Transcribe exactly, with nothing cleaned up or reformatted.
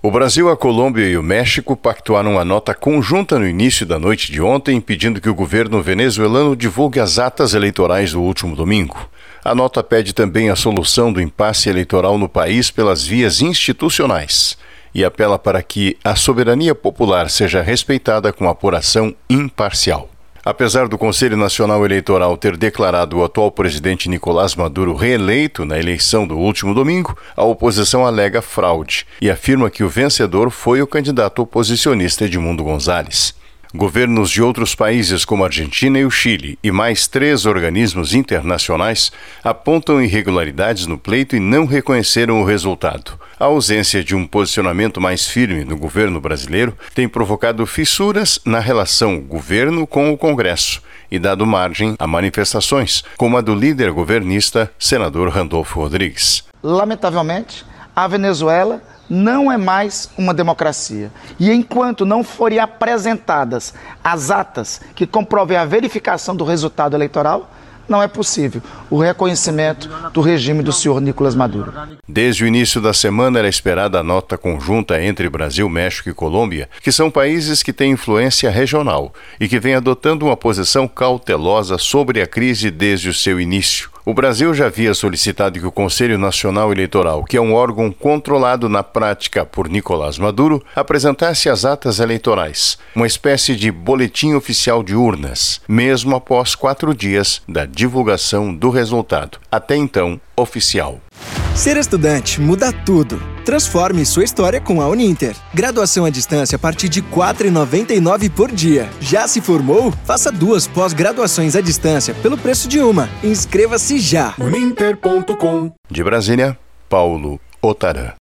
O Brasil, a Colômbia e o México pactuaram uma nota conjunta no início da noite de ontem, pedindo que o governo venezuelano divulgue as atas eleitorais do último domingo. A nota pede também a solução do impasse eleitoral no país pelas vias institucionais e apela para que a soberania popular seja respeitada com apuração imparcial. Apesar do Conselho Nacional Eleitoral ter declarado o atual presidente Nicolás Maduro reeleito na eleição do último domingo, a oposição alega fraude e afirma que o vencedor foi o candidato oposicionista Edmundo Gonzalez. Governos de outros países como a Argentina e o Chile e mais três organismos internacionais apontam irregularidades no pleito e não reconheceram o resultado. A ausência de um posicionamento mais firme no governo brasileiro tem provocado fissuras na relação governo com o Congresso e dado margem a manifestações, como a do líder governista, senador Randolfo Rodrigues. Lamentavelmente, a Venezuela não é mais uma democracia. E enquanto não forem apresentadas as atas que comprovem a verificação do resultado eleitoral, não é possível o reconhecimento do regime do senhor Nicolás Maduro. Desde o início da semana era esperada a nota conjunta entre Brasil, México e Colômbia, que são países que têm influência regional e que vêm adotando uma posição cautelosa sobre a crise desde o seu início. O Brasil já havia solicitado que o Conselho Nacional Eleitoral, que é um órgão controlado na prática por Nicolás Maduro, apresentasse as atas eleitorais, uma espécie de boletim oficial de urnas, mesmo após quatro dias da divulgação do resultado, até então oficial. Ser estudante muda tudo. Transforme sua história com a Uninter. Graduação à distância a partir de quatro reais e noventa e nove centavos por dia. Já se formou? Faça duas pós-graduações à distância pelo preço de uma. Inscreva-se já. uninter ponto com. De Brasília, Paulo Otarã.